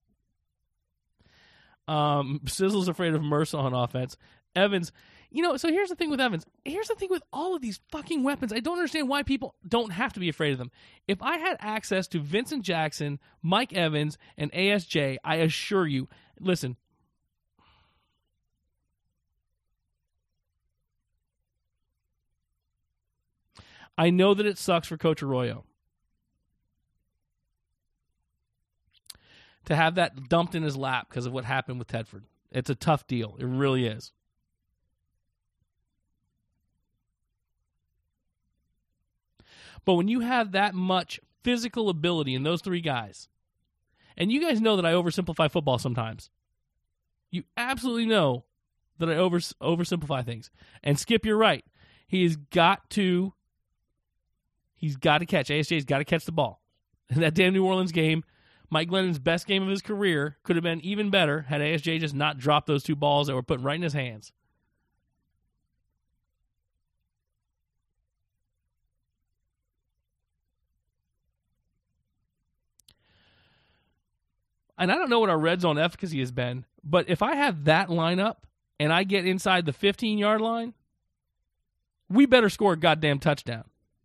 Um, Sizzle's afraid of Mercer on offense. Evans, you know, so here's the thing with Evans. Here's the thing with all of these fucking weapons. I don't understand why people don't have to be afraid of them. If I had access to Vincent Jackson, Mike Evans, and A S J, I assure you, listen, I know that it sucks for Coach Arroyo to have that dumped in his lap because of what happened with Tedford. It's a tough deal. It really is. But when you have that much physical ability in those three guys, and you guys know that I oversimplify football sometimes. You absolutely know that I over, oversimplify things. And Skip, you're right. He has got to He's got to catch. A S J's got to catch the ball. In that damn New Orleans game, Mike Glennon's best game of his career could have been even better had A S J just not dropped those two balls that were put right in his hands. And I don't know what our red zone efficacy has been, but if I have that lineup and I get inside the fifteen-yard line, we better score a goddamn touchdown.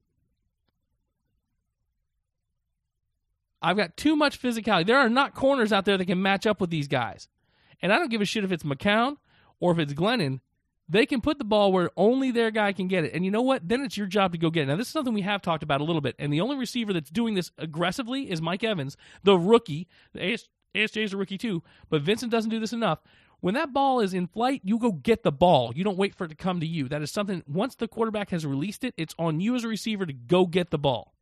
I've got too much physicality. There are not corners out there that can match up with these guys. And I don't give a shit if it's McCown or if it's Glennon. They can put the ball where only their guy can get it. And you know what? Then it's your job to go get it. Now, this is something we have talked about a little bit. And the only receiver that's doing this aggressively is Mike Evans, the rookie. The A S J is a rookie too, but Vincent doesn't do this enough. When that ball is in flight, you go get the ball. You don't wait for it to come to you. That is something, once the quarterback has released it, it's on you as a receiver to go get the ball.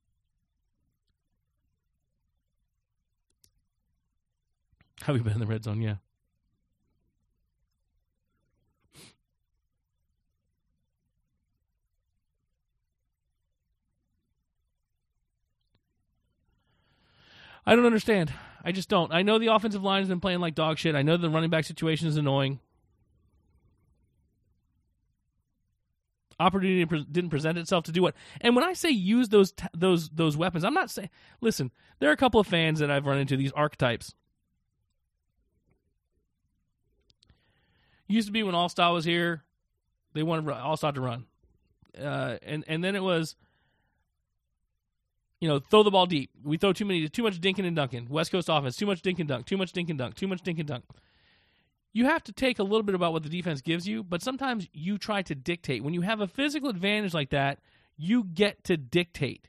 Have we been in the red zone? Yeah. I don't understand. I just don't. I know the offensive line has been playing like dog shit. I know the running back situation is annoying. Opportunity didn't present itself to do what? And when I say use those those those weapons, I'm not saying. Listen, there are a couple of fans that I've run into, these archetypes. Used to be when All-Star was here, they wanted All-Star to run. Uh, and, and then it was, you know, throw the ball deep. We throw too many, too much dinking and dunking. West Coast offense, too much dink and dunk, too much dink and dunk, too much dink and dunk. You have to take a little bit about what the defense gives you, but sometimes you try to dictate. When you have a physical advantage like that, you get to dictate.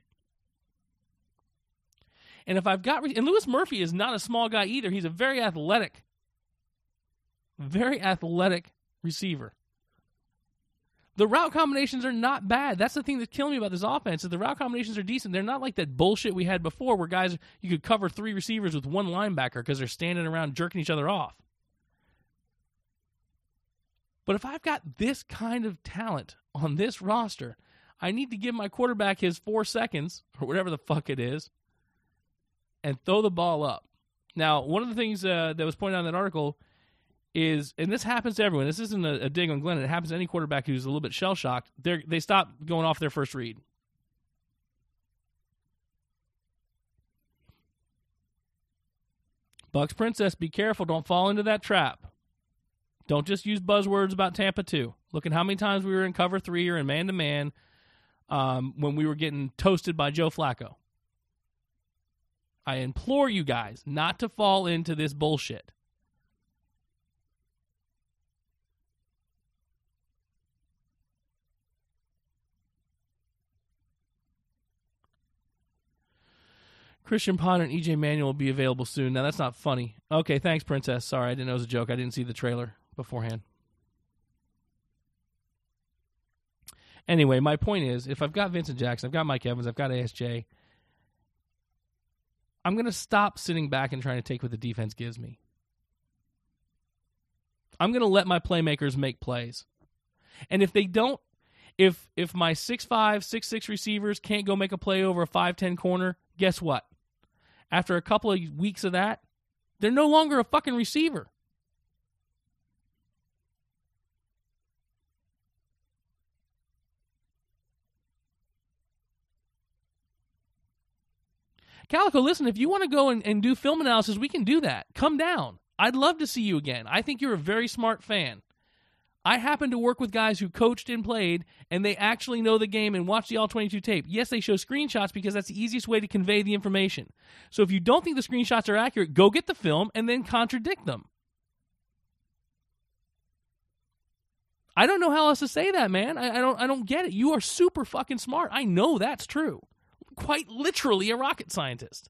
And if I've got, and Lewis Murphy is not a small guy either. He's a very athletic, very athletic receiver. The route combinations are not bad. That's the thing that's killing me about this offense, is the route combinations are decent. They're not like that bullshit we had before where guys, you could cover three receivers with one linebacker because they're standing around jerking each other off. But if I've got this kind of talent on this roster, I need to give my quarterback his four seconds, or whatever the fuck it is, and throw the ball up. Now, one of the things uh, that was pointed out in that article is, and this happens to everyone, this isn't a, a dig on Glenn, it happens to any quarterback who's a little bit shell-shocked, they they stop going off their first read. Bucks Princess, be careful, don't fall into that trap. Don't just use buzzwords about Tampa two. Look at how many times we were in cover three or in man-to-man um, when we were getting toasted by Joe Flacco. I implore you guys not to fall into this bullshit. Christian Ponder and E J Manuel will be available soon. Now, that's not funny. Okay, thanks, Princess. Sorry, I didn't know it was a joke. I didn't see the trailer beforehand. Anyway, my point is, if I've got Vincent Jackson, I've got Mike Evans, I've got A S J, I'm going to stop sitting back and trying to take what the defense gives me. I'm going to let my playmakers make plays. And if they don't, if if my six five, six six receivers can't go make a play over a five ten corner, guess what? After a couple of weeks of that, they're no longer a fucking receiver. Calico, listen, if you want to go and, and do film analysis, we can do that. Come down. I'd love to see you again. I think you're a very smart fan. I happen to work with guys who coached and played, and they actually know the game and watch the all twenty-two tape. Yes, they show screenshots because that's the easiest way to convey the information. So if you don't think the screenshots are accurate, go get the film and then contradict them. I don't know how else to say that, man. I, I don't I don't get it. You are super fucking smart. I know that's true. Quite literally a rocket scientist.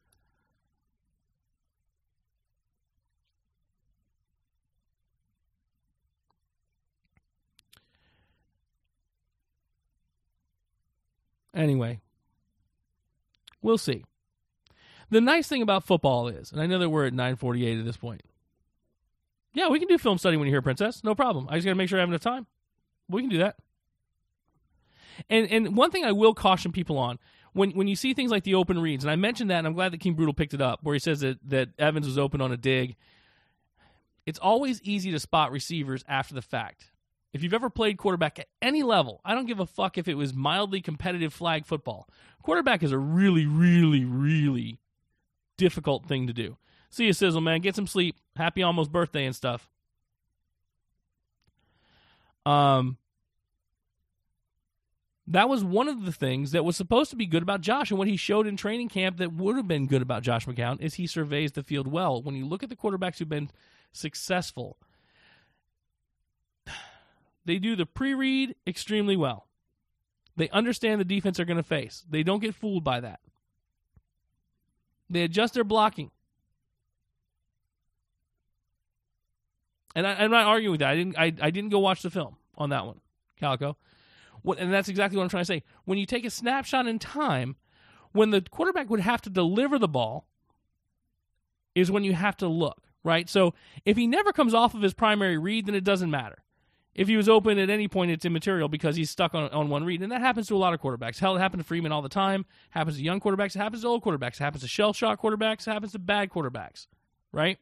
Anyway, we'll see. The nice thing about football is, and I know that we're at nine forty-eight at this point. Yeah, we can do film study when you're here, Princess. No problem. I just got to make sure I have enough time. We can do that. And and one thing I will caution people on, when when you see things like the open reads, and I mentioned that, and I'm glad that King Brutal picked it up, where he says that, that Evans was open on a dig, it's always easy to spot receivers after the fact. If you've ever played quarterback at any level, I don't give a fuck if it was mildly competitive flag football. Quarterback is a really, really, really difficult thing to do. See you, Sizzle, man. Get some sleep. Happy almost birthday and stuff. Um, that was one of the things that was supposed to be good about Josh, and what he showed in training camp that would have been good about Josh McCown is he surveys the field well. When you look at the quarterbacks who've been successful, they do the pre-read extremely well. They understand the defense they're going to face. They don't get fooled by that. They adjust their blocking. And I, I'm not arguing with that. I didn't. I, I didn't go watch the film on that one, Calico. What, and that's exactly what I'm trying to say. When you take a snapshot in time, when the quarterback would have to deliver the ball, is when you have to look, right? So if he never comes off of his primary read, then it doesn't matter. If he was open at any point, it's immaterial because he's stuck on, on one read. And that happens to a lot of quarterbacks. Hell, it happens to Freeman all the time. It happens to young quarterbacks. It happens to old quarterbacks. It happens to shell-shock quarterbacks. It happens to bad quarterbacks, right?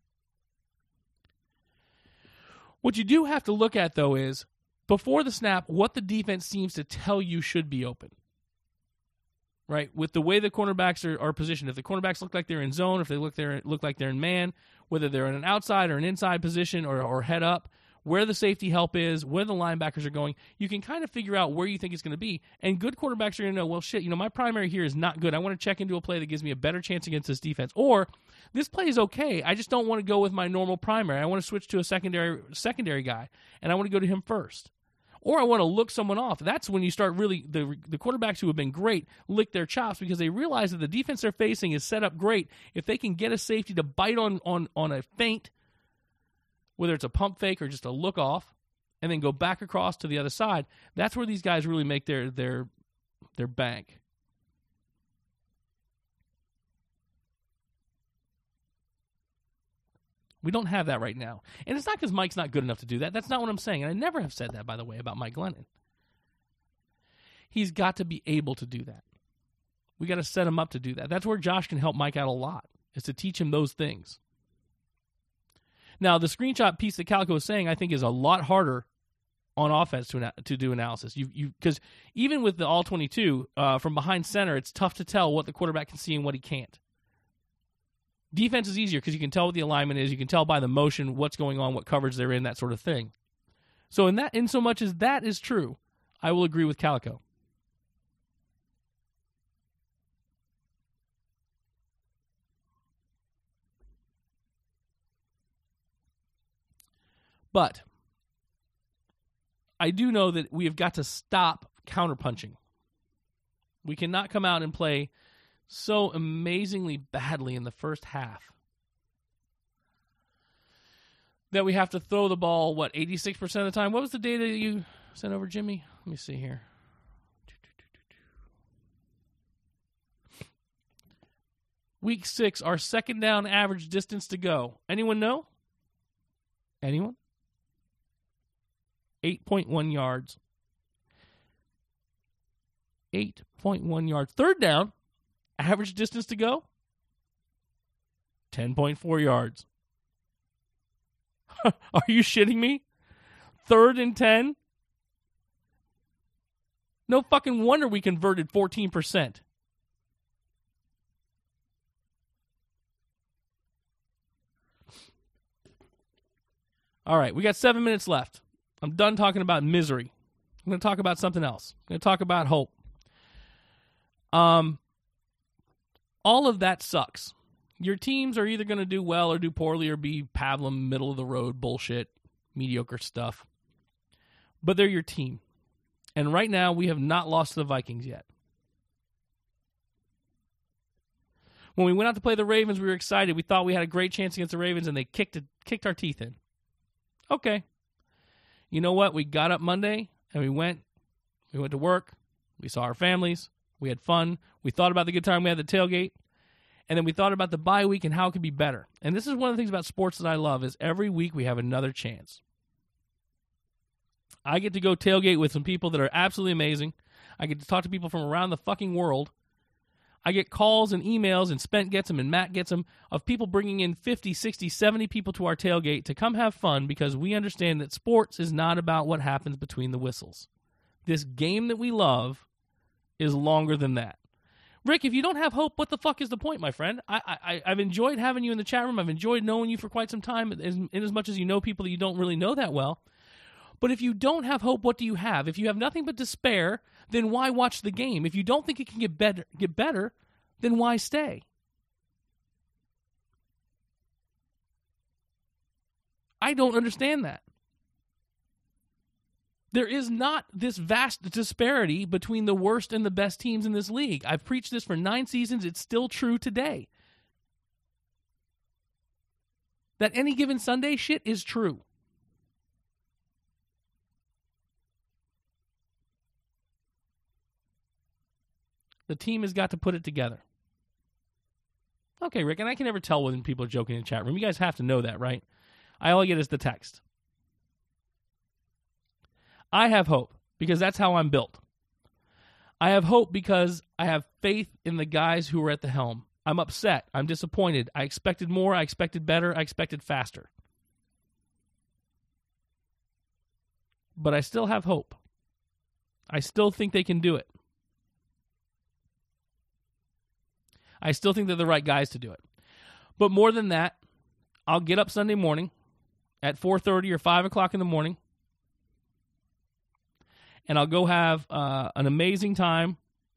What you do have to look at, though, is before the snap, what the defense seems to tell you should be open, right? With the way the cornerbacks are, are positioned. If the cornerbacks look like they're in zone, if they look, they're, look like they're in man, whether they're in an outside or an inside position or, or head up, where the safety help is, where the linebackers are going, you can kind of figure out where you think it's going to be. And good quarterbacks are going to know, well, shit, you know, my primary here is not good. I want to check into a play that gives me a better chance against this defense. Or this play is okay. I just don't want to go with my normal primary. I want to switch to a secondary secondary guy, and I want to go to him first. Or I want to look someone off. That's when you start really, the the quarterbacks who have been great lick their chops because they realize that the defense they're facing is set up great. If they can get a safety to bite on on, on a feint, whether it's a pump fake or just a look off, and then go back across to the other side, that's where these guys really make their their their bank. We don't have that right now. And it's not because Mike's not good enough to do that. That's not what I'm saying. And I never have said that, by the way, about Mike Glennon. He's got to be able to do that. We got to set him up to do that. That's where Josh can help Mike out a lot, is to teach him those things. Now, the screenshot piece that Calico is saying, I think, is a lot harder on offense to to do analysis. You you because even with the all twenty-two uh, from behind center, it's tough to tell what the quarterback can see and what he can't. Defense is easier because you can tell what the alignment is. You can tell by the motion what's going on, what coverage they're in, that sort of thing. So in that, in so much as that is true, I will agree with Calico. But I do know that we have got to stop counterpunching. We cannot come out and play so amazingly badly in the first half that we have to throw the ball, what, eighty-six percent of the time? What was the data you sent over, Jimmy? Let me see here. Week six, our second down average distance to go. Anyone know? Anyone? eight point one yards. eight point one yards. Third down, average distance to go, ten point four yards. Are you shitting me? Third and ten? No fucking wonder we converted fourteen percent. All right, we got seven minutes left. I'm done talking about misery. I'm going to talk about something else. I'm going to talk about hope. Um, all of that sucks. Your teams are either going to do well or do poorly or be pablum, middle of the road bullshit, mediocre stuff. But they're your team. And right now, we have not lost to the Vikings yet. When we went out to play the Ravens, we were excited. We thought we had a great chance against the Ravens, and they kicked it, kicked our teeth in. Okay. You know what? We got up Monday, and we went. We went to work. We saw our families. We had fun. We thought about the good time we had at the tailgate. And then we thought about the bye week and how it could be better. And this is one of the things about sports that I love is every week we have another chance. I get to go tailgate with some people that are absolutely amazing. I get to talk to people from around the fucking world. I get calls and emails, and Spent gets them and Matt gets them, of people bringing in fifty, sixty, seventy people to our tailgate to come have fun because we understand that sports is not about what happens between the whistles. This game that we love is longer than that. Rick, if you don't have hope, what the fuck is the point, my friend? I, I, I've enjoyed having you in the chat room. I've enjoyed knowing you for quite some time, in as much as you know people that you don't really know that well. But if you don't have hope, what do you have? If you have nothing but despair, then why watch the game? If you don't think it can get better, get better, then why stay? I don't understand that. There is not this vast disparity between the worst and the best teams in this league. I've preached this for nine seasons. It's still true today. That any given Sunday shit is true. The team has got to put it together. Okay, Rick, and I can never tell when people are joking in the chat room. You guys have to know that, right? I all I get is the text. I have hope because that's how I'm built. I have hope because I have faith in the guys who are at the helm. I'm upset. I'm disappointed. I expected more. I expected better. I expected faster. But I still have hope. I still think they can do it. I still think they're the right guys to do it. But more than that, I'll get up Sunday morning at four thirty or five o'clock in the morning, and I'll go have uh, an amazing time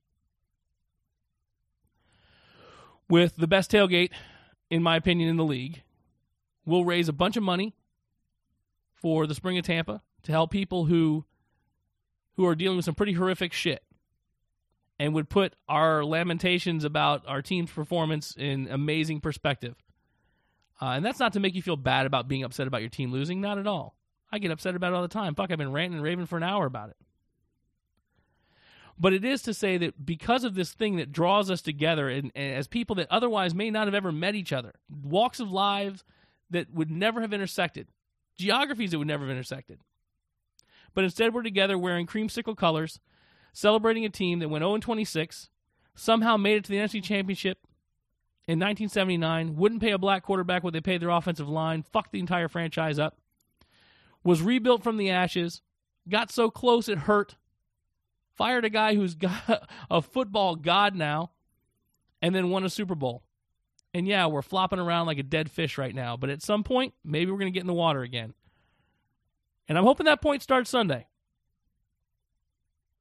with the best tailgate, in my opinion, in the league. We'll raise a bunch of money for the Spring of Tampa to help people who who are dealing with some pretty horrific shit, and would put our lamentations about our team's performance in amazing perspective. Uh, and that's not to make you feel bad about being upset about your team losing. Not at all. I get upset about it all the time. Fuck, I've been ranting and raving for an hour about it. But it is to say that because of this thing that draws us together, and, and as people that otherwise may not have ever met each other, walks of lives that would never have intersected, geographies that would never have intersected. But instead we're together wearing creamsicle colors, celebrating a team that went oh and twenty-six, somehow made it to the N F C Championship in nineteen seventy-nine, wouldn't pay a black quarterback what they paid their offensive line, fucked the entire franchise up, was rebuilt from the ashes, got so close it hurt, fired a guy who's got a football god now, and then won a Super Bowl. And yeah, we're flopping around like a dead fish right now, but at some point, maybe we're going to get in the water again. And I'm hoping that point starts Sunday.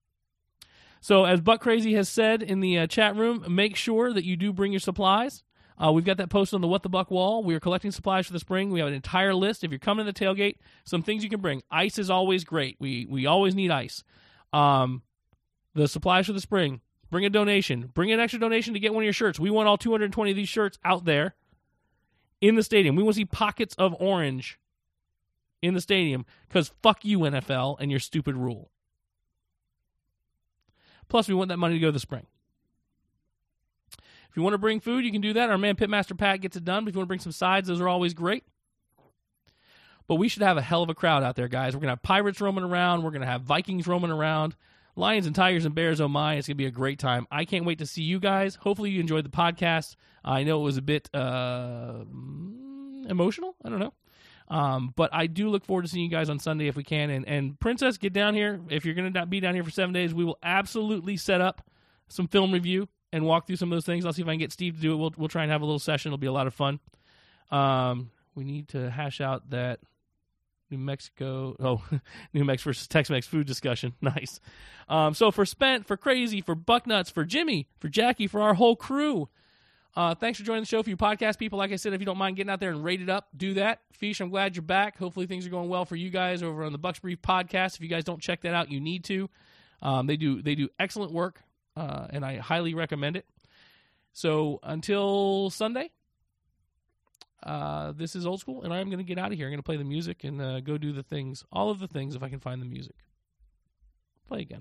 So as Buck Crazy has said in the uh, chat room, make sure that you do bring your supplies. Uh, we've got that posted on the What the Buck wall. We are collecting supplies for the spring. We have an entire list. If you're coming to the tailgate, some things you can bring. Ice is always great. We we always need ice. Um, the supplies for the spring. Bring a donation. Bring an extra donation to get one of your shirts. We want all two hundred twenty of these shirts out there in the stadium. We want to see pockets of orange in the stadium because fuck you, N F L, and your stupid rule. Plus, we want that money to go to the spring. If you want to bring food, you can do that. Our man Pitmaster Pat gets it done. But if you want to bring some sides, those are always great. But we should have a hell of a crowd out there, guys. We're going to have Pirates roaming around. We're going to have Vikings roaming around. Lions and Tigers and Bears, oh my. It's going to be a great time. I can't wait to see you guys. Hopefully you enjoyed the podcast. I know it was a bit uh, emotional. I don't know. Um, but I do look forward to seeing you guys on Sunday if we can. And, and Princess, get down here. If you're going to be down here for seven days, we will absolutely set up some film review and walk through some of those things. I'll see if I can get Steve to do it. We'll we'll try and have a little session. It'll be a lot of fun. Um, we need to hash out that New Mexico, oh, New Mexico versus Tex-Mex food discussion. Nice. Um, so for Spent, for Crazy, for Bucknuts, for Jimmy, for Jackie, for our whole crew, uh, thanks for joining the show. For you podcast people, like I said, if you don't mind getting out there and rate it up, do that. Fish, I'm glad you're back. Hopefully things are going well for you guys over on the Bucks Brief podcast. If you guys don't check that out, you need to. Um, they do they do excellent work. Uh, and I highly recommend it. So until Sunday, uh, this is Old School, and I'm going to get out of here. I'm going to play the music and uh, go do the things, all of the things if I can find the music. Play again.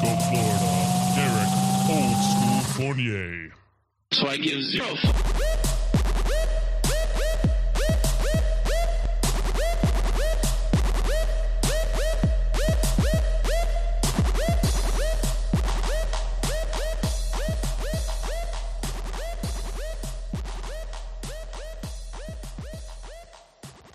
So I give zero.